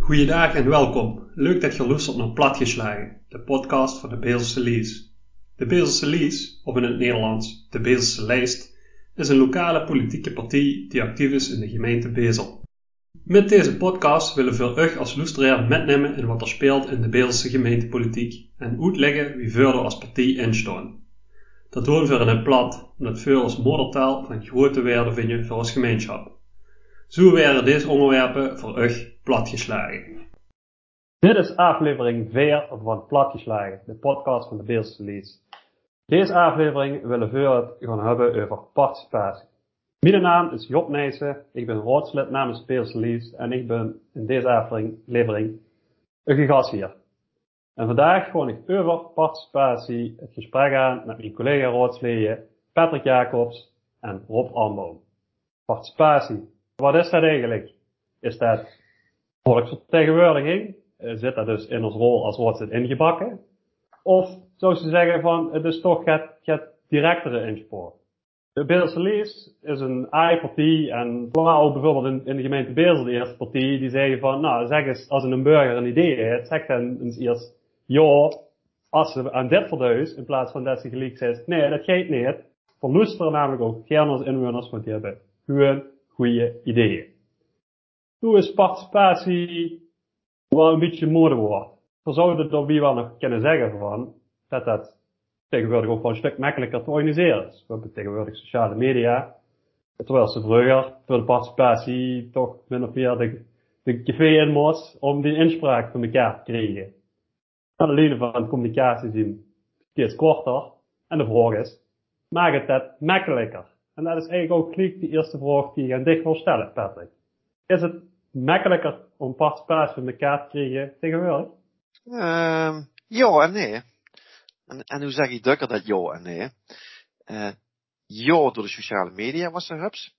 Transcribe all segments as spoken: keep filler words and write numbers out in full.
Goeiedag en welkom. Leuk dat je luistert naar Platgeslagen, de podcast van de Beelselse Lies. De Beelselse Lies, of in het Nederlands de Beelselse Lijst, is een lokale politieke partij die actief is in de gemeente Bezel. Met deze podcast willen we voor u als luisteraar metnemen in wat er speelt in de Beelselse gemeentepolitiek en uitleggen wie verder als partij instaan. Dat doen we in het plat, omdat we als moedertaal van grote waarde vinden voor ons gemeenschap. Zo werden deze onderwerpen voor u platgeslagen. Dit is aflevering vier van Platgeslagen, de podcast van de Beelselse Lies. Deze aflevering willen we het gaan hebben over participatie. Mijn naam is Job Nijssen, ik ben raadslid namens de Beelselse Lies en ik ben in deze aflevering een gast hier. En vandaag ga ik over participatie het gesprek aan met mijn collega raadsleden Patrick Jacobs en Rob Armboom. Participatie, wat is dat eigenlijk? Is dat volksvertegenwoordiging? Zit dat dus in ons rol als raadslid ingebakken? Of zou ze zeggen van, het is toch het, het directere inspoor. De Beelselse Lies is een A I-partij en vooral bijvoorbeeld in, in de gemeente Bezel de eerste partij die zeggen van, nou zeg eens, als een burger een idee heeft, zeg dan eens eerst, ja, als ze aan dit verduist, in plaats van dat ze gelijk zegt, nee, dat gaat niet. Verluisteren namelijk ook gerne als inwoners, want die hebben gewoon goede ideeën. Toen is participatie wel een beetje modewoord. We zouden er wie wel nog kunnen zeggen van, dat dat tegenwoordig ook wel een stuk makkelijker te organiseren is. We hebben tegenwoordig sociale media, terwijl ze vroeger voor de participatie toch min of meer de, de café in moest om die inspraak van elkaar te krijgen. En de lijnen van de communicatie zijn steeds korter. En de vraag is, maakt het dat makkelijker? En dat is eigenlijk ook gelijk de eerste vraag die je aan dich wil stellen, Patrick. Is het makkelijker om participatie van elkaar te krijgen tegenwoordig? Um, ja en nee. En, en hoe zeg je dukker dat ja en nee? Uh, ja, door de sociale media was er hubs.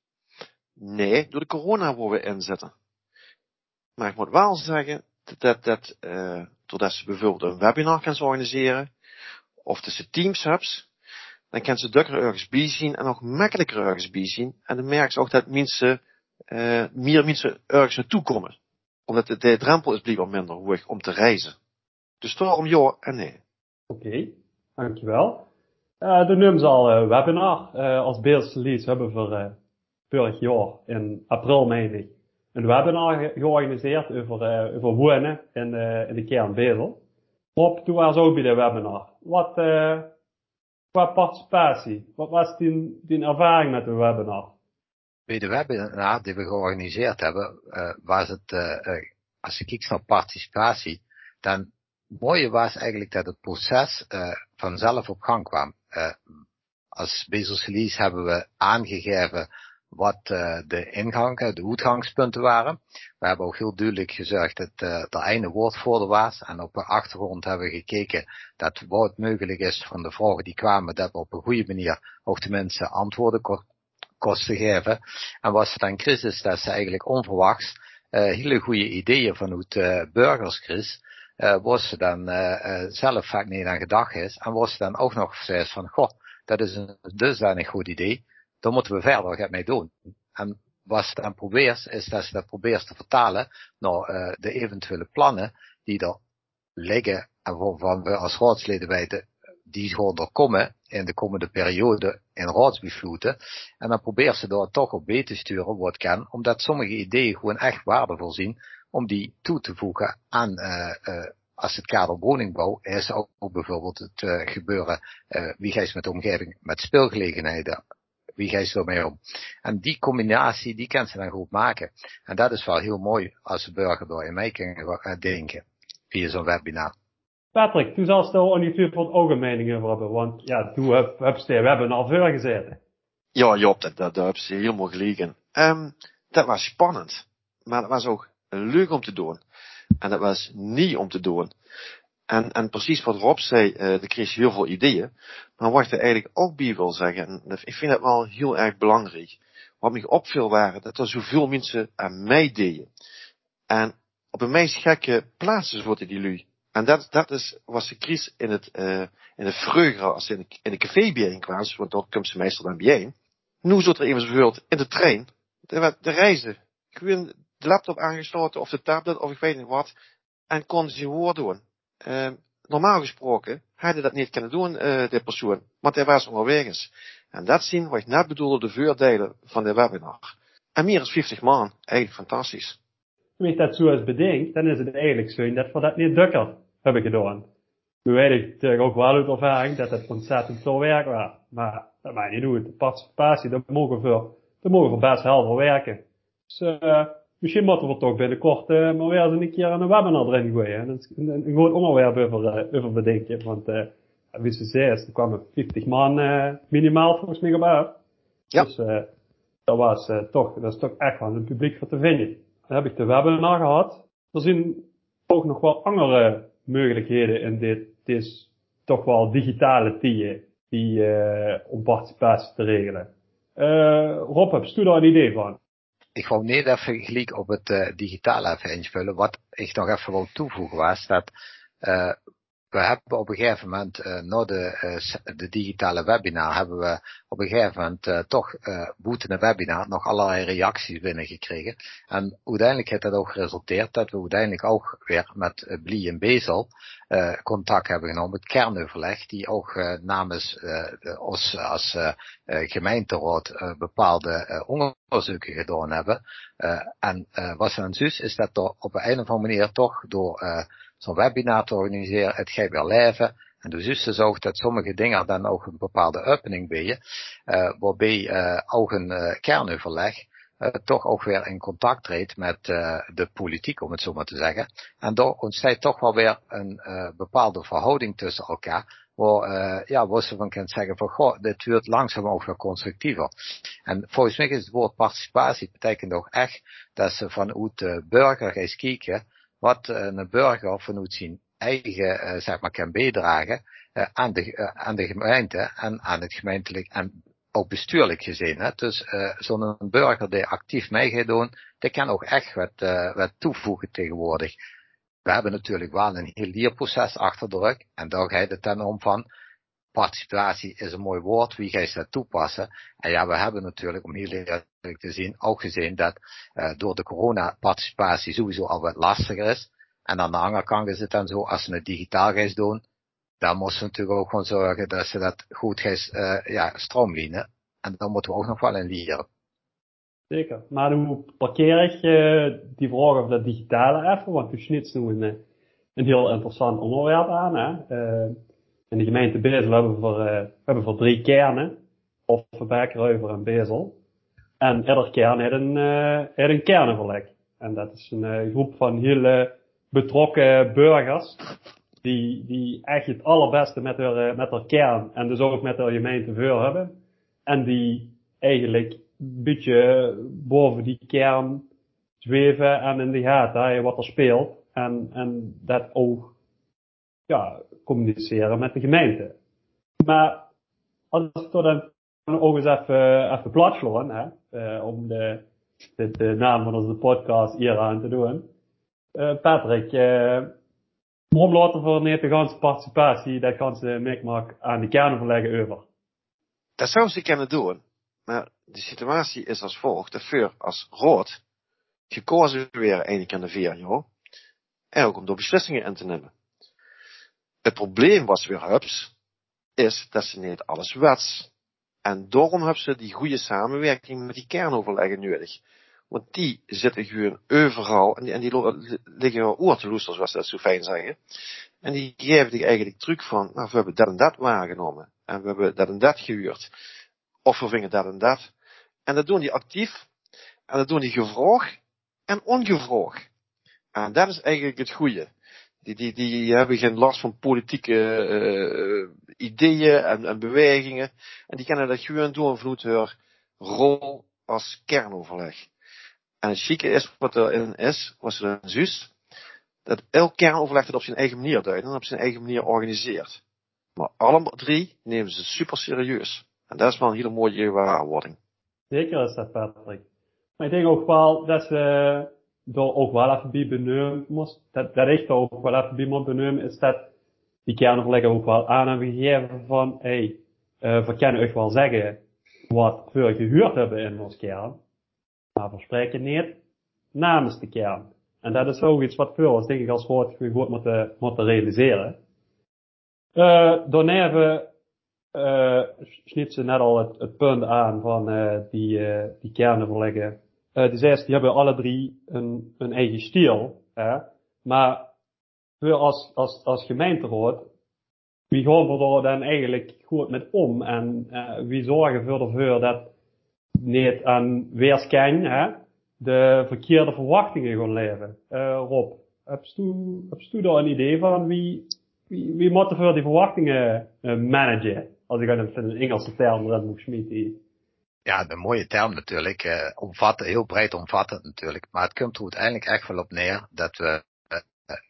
Nee, door de corona waar we in zitten. Maar ik moet wel zeggen, dat, dat, dat uh, doordat ze bijvoorbeeld een webinar kan organiseren, of tussen Teams hubs, dan kan ze dukker ergens bij zien en nog makkelijker ergens bij zien. En dan merken ze ook dat mensen, uh, meer mensen ergens naartoe komen. Omdat de, de drempel is blijkbaar minder hoog om te reizen. Dus daarom ja en nee. Oké, okay, dankjewel. Uh, de noemen ze al uh, webinar. Uh, als Beelselse Lies hebben we voor uh, vorig jaar in april, meen ik, een webinar ge- georganiseerd over, uh, over wonen in, uh, in de kern Bezel. Rob, toen was ook bij de webinar. Wat, uh, qua participatie, wat was die, die ervaring met de webinar? Bij de webinar die we georganiseerd hebben, uh, was het, uh, uh, als je kijkt naar participatie, dan het mooie was eigenlijk dat het proces uh, vanzelf op gang kwam. Uh, als Beelselse Lies hebben we aangegeven wat uh, de ingang, de uitgangspunten waren. We hebben ook heel duidelijk gezegd dat uh, er één woordvoerder was. En op de achtergrond hebben we gekeken dat waar het mogelijk is van de vragen die kwamen, dat we op een goede manier ook de mensen antwoorden ko- kosten geven. En was het dan crisis dat ze eigenlijk onverwachts uh, hele goede ideeën vanuit uh, burgers kreeg. Uh, waar ze dan uh, uh, zelf vaak niet aan gedacht is. En waar ze dan ook nog zegt van, goh, dat is een dusdanig goed idee. Daar moeten we verder wat mee doen. En wat ze dan probeert, is dat ze dat probeert te vertalen naar uh, de eventuele plannen die er liggen. En waarvan we als raadsleden weten, die gewoon er komen in de komende periode in raadsbesluiten. En dan probeert ze daar toch op mee te sturen wat kan. Omdat sommige ideeën gewoon echt waardevol zijn. Om die toe te voegen aan, uh, uh, als het kader woningbouw is ook, ook bijvoorbeeld het uh, gebeuren, uh, wie gaat met de omgeving, met speelgelegenheden, wie gaat daarmee om. En die combinatie, die kan ze dan goed maken. En dat is wel heel mooi als de burger daarin mee kan uh, denken, via zo'n webinar. Patrick, toen zal je er niet veel algemeening over hebben, want ja, toen heb, heb je de webinar voor gezeten. Ja, Job, dat, dat, dat heb je helemaal gelegen. Um, dat was spannend. Maar dat was ook leuk om te doen. En dat was niet om te doen. En, en precies wat Rob zei, uh, er kreeg je heel veel ideeën. Maar wat ik er eigenlijk ook bij wil zeggen, en ik vind dat wel heel erg belangrijk. Wat me opviel waren, dat er zoveel mensen aan mij deden. En op een meest gekke plaatsen worden die lui. En dat, dat is, was de crisis in het, uh, in het vreugde, als ze in de, in de café bijeenkwamen, want daar komt ze meestal dan bijeen. Nu zat er even bijvoorbeeld in de trein, de, de reizen. Gewoon de laptop aangesloten of de tablet of ik weet niet wat. En kon zijn woord doen. Uh, normaal gesproken had hij dat niet kunnen doen, uh, de persoon. Want hij was onderwegens. En dat zien wat ik net bedoelde, de voordelen van de webinar. En meer dan vijftig man. Eigenlijk fantastisch. Als je dat zo eens bedenkt, dan is het eigenlijk zo dat we dat niet dukker hebben gedaan. Nu weet ik natuurlijk ook wel uit ervaring dat het ontzettend veel werk was. Maar dat maakt niet uit. De participatie, daar mogen we, daar mogen we best helder werken. Dus uh, misschien moeten we toch binnenkort uh, maar weer eens een keer een webinar erin gooien. En een, een, een groot onderwerp over, uh, over bedenken. Want uh, wie ze zei, er kwamen vijftig man uh, minimaal volgens mij op uit. Ja. Dus uh, dat was uh, toch, dat is toch echt wel een publiek voor te vinden. Dan heb ik de webinar gehad. Er zijn ook nog wel andere mogelijkheden in dit. Het is toch wel digitale tijden die uh, om participatie te regelen. Uh, Rob, heb je daar een idee van? Ik wou net even gelijk op het uh, digitale even invullen. Wat ik nog even wil toevoegen was dat uh, we hebben op een gegeven moment, uh, na de, uh, de digitale webinar, hebben we op een gegeven moment uh, toch uh, boeten de webinar nog allerlei reacties binnengekregen. En uiteindelijk heeft dat ook geresulteerd dat we uiteindelijk ook weer met uh, Blie en Bezel uh, contact hebben genomen, het kernoverleg, die ook uh, namens uh, de, ons als uh, uh, gemeenteraad uh, bepaalde uh, onderzoeken gedaan hebben. Uh, en uh, wat ze aan zus is dat er op een, een of andere manier toch door uh, zo'n webinar te organiseren, het gaat weer leven. En de zuster zorgt dat sommige dingen dan ook een bepaalde opening bieden, uh, waarbij uh, ook een uh, kernoverleg uh, toch ook weer in contact treedt met uh, de politiek, om het zo maar te zeggen. En daar ontstaat toch wel weer een uh, bepaalde verhouding tussen elkaar, waar, uh, ja, waar ze van kunt zeggen van, goh, dit wordt langzaam ook weer constructiever. En volgens mij is het woord participatie betekent ook echt dat ze vanuit de burger eens kijken wat een burger vanuit zijn eigen, uh, zeg maar, kan bijdragen uh, aan, de, uh, aan de gemeente en aan het gemeentelijk en ook bestuurlijk gezien. Hè. Dus uh, zo'n burger die actief mee gaat doen, die kan ook echt wat, uh, wat toevoegen tegenwoordig. We hebben natuurlijk wel een heel leerproces achter de rug en daar gaat het dan om van, participatie is een mooi woord, wie gaat dat toepassen? En ja, we hebben natuurlijk, om heel eerlijk te zien, ook gezien dat uh, door de corona-participatie sowieso al wat lastiger is. En aan de andere kant is het dan zo, als ze het digitaal gaan doen, dan moeten ze natuurlijk ook gewoon zorgen dat ze dat goed gaan uh, ja, stroomlijnen. En dan moeten we ook nog wel in leren. Zeker. Maar hoe parkeer ik uh, die vraag over dat digitale even? Want u snit nu een, een heel interessant onderwerp aan. Hè? Uh, in de gemeente Bezel hebben we voor, uh, hebben voor drie kernen. Of Berkreuver en Bezel. En ieder kern heeft een, uh, heeft een kernoverleg. En dat is een uh, groep van heel uh, betrokken burgers. Die, die echt het allerbeste met haar, uh, met haar kern en dus ook met haar gemeente voor hebben. En die eigenlijk een beetje boven die kern zweven en in de gaten houden wat er speelt. En, en dat ook, ja, communiceren met de gemeente. Maar als ik er dan ook eens even, even plat slaan, hè, uh, om de, de, de naam van onze podcast hier aan te doen. Uh, Patrick, uh, waarom laten we niet de ganse participatie, dat ganse mikmak aan de kernoverleggen over? Dat zou ze kunnen doen. Maar de situatie is als volgt. Dat voor als rood gekozen weer één keer in de vier jaar. En ook om door beslissingen in te nemen. Het probleem was weer hups, is dat ze niet alles wets. En daarom hebben ze die goede samenwerking met die kernoverleggen nodig. Want die zitten gewoon overal, en die, en die liggen wel oor te loesteren, zoals ze dat zo fijn zeggen. En die geven die eigenlijk truc van, nou, we hebben dat en dat waargenomen. En we hebben dat en dat gehuurd. Of we vingen dat en dat. En dat doen die actief. En dat doen die gevraagd en ongevraagd. En dat is eigenlijk het goede. Die, die, die hebben geen last van politieke uh, ideeën en, en bewegingen. En die kunnen dat gewoon doen vanuit hun rol als kernoverleg. En het chique is wat erin is, wat ze dan zus, dat elk kernoverleg het op zijn eigen manier duidt en op zijn eigen manier organiseert. Maar alle drie nemen ze super serieus. En dat is wel een hele mooie gewaarwording. Zeker is dat, Patrick. Maar ik denk ook wel dat ze er ook wel even bij benoemen moest, dat, dat ik er ook wel even bij moet benoemen, is dat die kernoverleggen ook wel aan hebben gegeven van, hé, hey, uh, we kunnen euch wel zeggen wat we gehuurd hebben in ons kern, maar we spreken niet namens de kern. En dat is ook iets wat voor ons, denk ik, als woord goed moeten, moeten realiseren. Uh, daarna uh, sniet ze net al het, het punt aan van uh, die, uh, die kernoverleggen. Uh, die zes, die hebben alle drie een, een eigen stijl. Hè? Maar we als, als, als gemeenteraad, wie gaan we er dan eigenlijk goed met om? En uh, wie zorgen we ervoor dat niet aan weersken, hè, de verkeerde verwachtingen gaan leven? Uh, Rob, heb je, heb je daar een idee van wie, wie, wie moet er voor die verwachtingen uh, managen? Als ik aan een Engelse term erin moet smeten. Ja, de mooie term natuurlijk, uh, omvatten, heel breed omvattend natuurlijk. Maar het komt er uiteindelijk echt wel op neer dat we uh,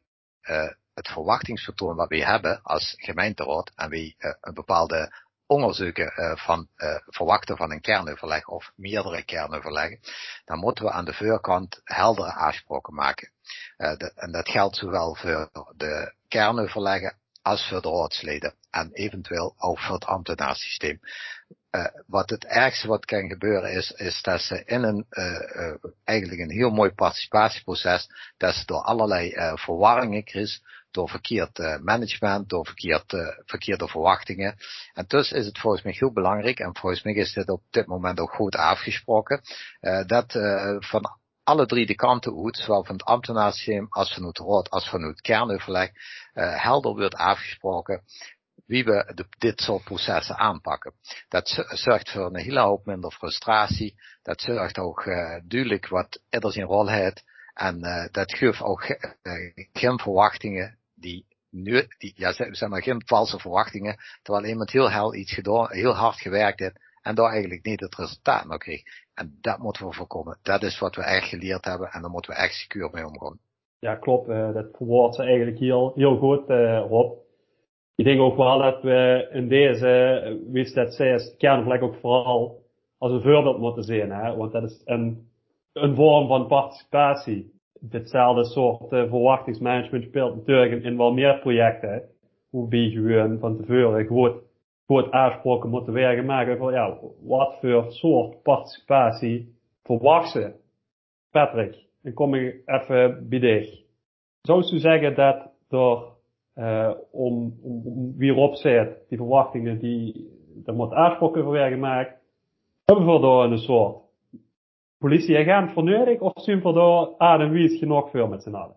uh, het verwachtingspatroon wat we hebben als gemeenteraad en we uh, een bepaalde onderzoeken uh, van uh, verwachten van een kernoverleg of meerdere kernoverleggen, dan moeten we aan de voorkant heldere afspraken maken. Uh, de, en dat geldt zowel voor de kernoverleggen als voor de raadsleden en eventueel ook voor het ambtenaarsysteem. Uh, wat het ergste wat kan gebeuren is, is dat ze in een, uh, uh, eigenlijk een heel mooi participatieproces, dat ze door allerlei uh, verwarringen krijgen, door verkeerd uh, management, door verkeerd, uh, verkeerde verwachtingen. En dus is het volgens mij heel belangrijk, en volgens mij is dit op dit moment ook goed afgesproken, uh, dat uh, van alle drie de kanten uit, zowel van het ambtenaarsysteem als van het raad, als van het kernoverleg, uh, helder wordt afgesproken wie we de, dit soort processen aanpakken. Dat zorgt voor een hele hoop minder frustratie. Dat zorgt ook uh, duidelijk wat ieder zijn rol heeft. En uh, dat geeft ook uh, geen verwachtingen die nu, die, ja, zeg maar geen valse verwachtingen, terwijl iemand heel hard iets gedaan, heel hard gewerkt heeft en daar eigenlijk niet het resultaat nog kreeg. En dat moeten we voorkomen. Dat is wat we echt geleerd hebben en daar moeten we echt secuur mee omgaan. Ja, klopt. Uh, dat verwoordt ze eigenlijk heel, heel goed, uh, Rob. Ik denk ook wel dat we in deze, wie dat zegt, kernoverleg ook vooral als een voorbeeld moeten zien, hè? Want dat is een, een vorm van participatie. Ditzelfde soort uh, verwachtingsmanagement speelt natuurlijk in, in wel meer projecten, hoe we gewoon van tevoren goed, goed afspraken moeten werken maken van, ja, wat voor soort participatie verwacht ze? Patrick, dan kom ik even bij dich. Zou je zeggen dat door Uh, om, om, om wie erop zit, die verwachtingen die, er moet afspraken voor worden gemaakt, hebben we daar een soort politieagent voor nodig, of zien we daar adem wie is genoeg voor met z'n allen?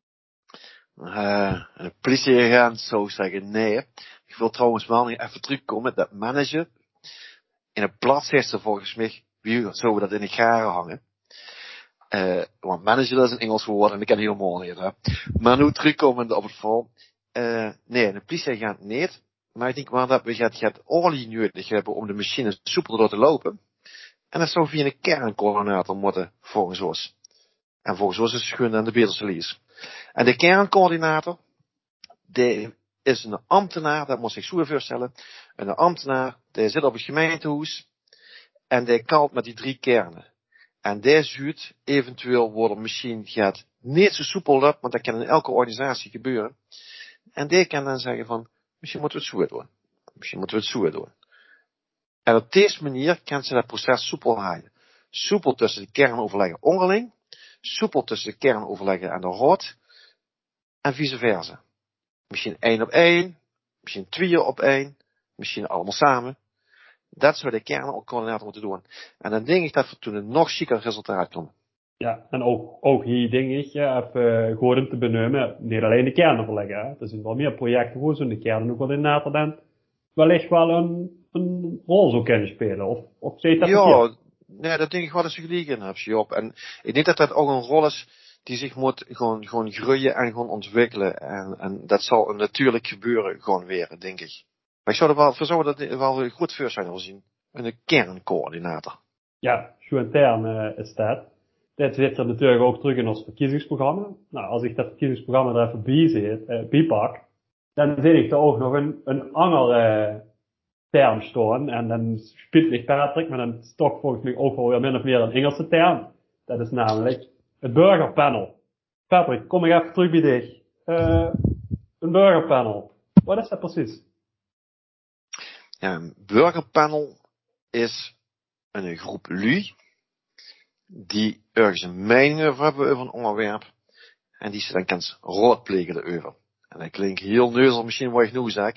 Uh, een politieagent zou zeggen nee. Ik wil trouwens wel nog even terugkomen, dat manager, in een plaats heeft ze volgens mij, wie zouden we dat in de garen hangen? Uh, want manager dat is een Engels woord en ik ken helemaal niet, hè. Maar nu terugkomend op het verhaal. Uh, nee, een politieagent niet. Maar ik denk wel dat we het, het olie nodig hebben om de machine soepel door te lopen. En dat zou via een kerncoördinator moeten, volgens ons. En volgens ons is het gewoon aan de Beelse Lies. En de kerncoördinator, die is een ambtenaar, dat moet ik zo voorstellen. Een ambtenaar, die zit op het gemeentehuis. En die kalt met die drie kernen. En die ziet eventueel waar de machine gaat niet zo soepel loopt, want dat kan in elke organisatie gebeuren. En die kan dan zeggen van, misschien moeten we het zo doen. Misschien moeten we het zo doen. En op deze manier kan ze dat proces soepel houden. Soepel tussen de kernoverleggen onderling. Soepel tussen de kernoverleggen en de raad. En vice versa. Misschien één op één. Misschien twee op één. Misschien allemaal samen. Dat zou de kerncoördinator moeten doen. En dan denk ik dat we toen een nog chiquer resultaat komen. Ja, en ook, ook hier denk ik, ja, even goed om te benoemen, niet alleen de kernoverleggen, hè. Er zijn wel meer projecten waar zo'n kerncoördinator dan wellicht wel een, een rol zou kunnen spelen. Of, of zeg je dat Ja, verkeerd? nee, dat denk ik wel dat ze gelijk in hebben, Job. En ik denk dat dat ook een rol is die zich moet gewoon, gewoon groeien en gewoon ontwikkelen. En, en dat zal natuurlijk gebeuren gewoon weer, denk ik. Maar ik zou er wel, voor zou dat wel goed voor zijn al zien. Een kerncoördinator. Ja, zo intern uh, is dat. Dit zit er natuurlijk ook terug in ons verkiezingsprogramma. Nou, als ik dat verkiezingsprogramma er even bij zit, uh, bijpak, dan zie ik er ook nog een, een andere uh, term staan. En dan speelt niet Patrick, maar dan stok volgens mij ook wel weer min of meer een Engelse term. Dat is namelijk het burgerpanel. Patrick, kom ik even terug bij dich. Uh, een burgerpanel. Wat is dat precies? Ja, een burgerpanel is een groep lui die ergens een mening over hebben over een onderwerp. En die ze dan kan raadplegen erover. En dat klinkt heel neuzel misschien wat ik nu zeg.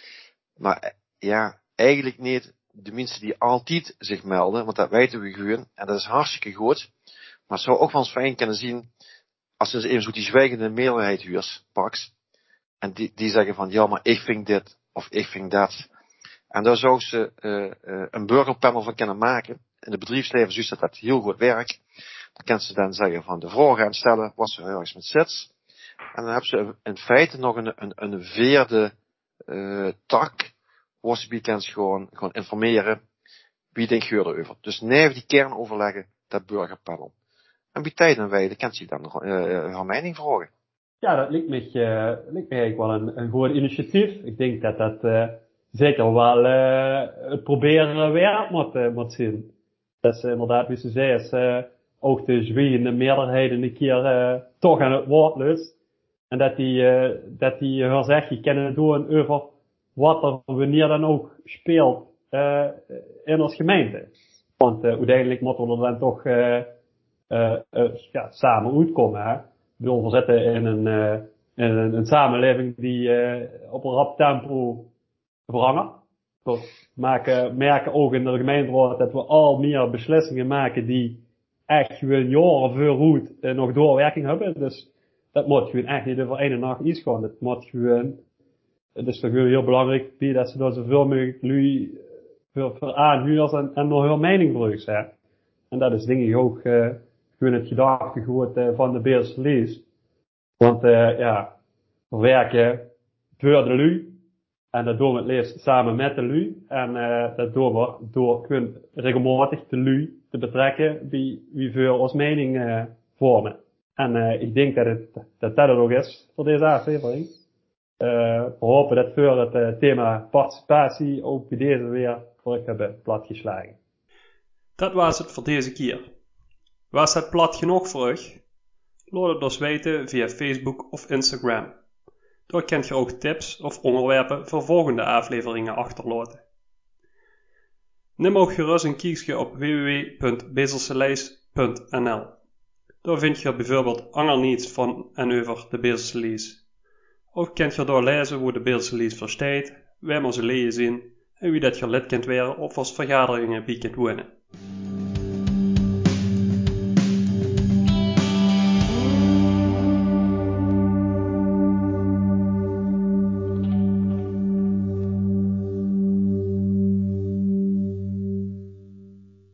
Maar ja, eigenlijk niet de mensen die altijd zich melden, want dat weten we gewoon. En dat is hartstikke goed. Maar het zou ook wel eens fijn kunnen zien, als ze even zo die zwijgende meerderheid huurs, paks. En die, die zeggen van, ja, maar ik vind dit, of ik vind dat. En daar zou ze uh, uh, een burgerpanel van kunnen maken. In het bedrijfsleven zie je dat dat heel goed werkt. Dan kan ze dan zeggen van de vragen gaan stellen, wat ze ergens met zit. En dan hebben ze in feite nog een, een, een vierde uh, tak, waar ze bij kan gewoon, gewoon informeren, wie denkt je erover. Dus neven die kernoverleggen, dat burgerpanel. En bij tijd en wijle kan ze dan nog uh, haar mening vragen. Ja, dat lijkt me, uh, lijkt me eigenlijk wel een, een goed initiatief. Ik denk dat dat uh, zeker wel uh, het proberen waard moet, uh, moet zijn. Dat is uh, inderdaad, wie ze zei, is uh, ook de zwijgende meerderheid een keer uh, toch aan het woord lust. En dat die, uh, dat die haar zegje kunnen doen over wat er wanneer dan ook speelt uh, in ons gemeente. Want uh, uiteindelijk moeten we er dan toch uh, uh, uh, ja, samen uitkomen. Hè? Ik bedoel, we zitten in een, uh, in een, een samenleving die uh, op een rap tempo verandert. We maken, merken ook in de gemeenteraad dat we al meer beslissingen maken die echt gewoon jaren vooruit uh, nog doorwerking hebben. Dus dat moet gewoon echt niet over één nacht iets gaan. Dat moet gewoon, het is toch heel belangrijk bij dat ze daar zoveel mogelijk lui voor, voor aanhuurders en, en nog hun mening gebruikt zijn. En dat is denk ik ook uh, gewoon het gedachtegoed uh, van de Beelse Lees. Want uh, ja, we werken voor de lui. En dat doen we het liefst samen met de lui. En uh, dat doen we door gewoon regelmatig de lui te betrekken bij wie voor ons mening uh, vormen. En uh, ik denk dat het, dat dat het ook is voor deze aflevering. Uh, we hopen dat voor het uh, thema participatie ook bij deze weer voor ik hebben platgeslagen. Dat was het voor deze keer. Was het plat genoeg voor u? Laat het ons weten via Facebook of Instagram. Daar kunt je ook tips of onderwerpen voor volgende afleveringen achterlaten. Neem ook gerust een kijkje op w w w punt bezelselees punt n l. Daar vind je bijvoorbeeld ander nieuws van en over de Beelse Lees. Ook kunt je daar lezen hoe de Beelse Lees verstaat, waar we ze leden zien en wie dat je lid kunt worden of als vergaderingen bij kunt wonen.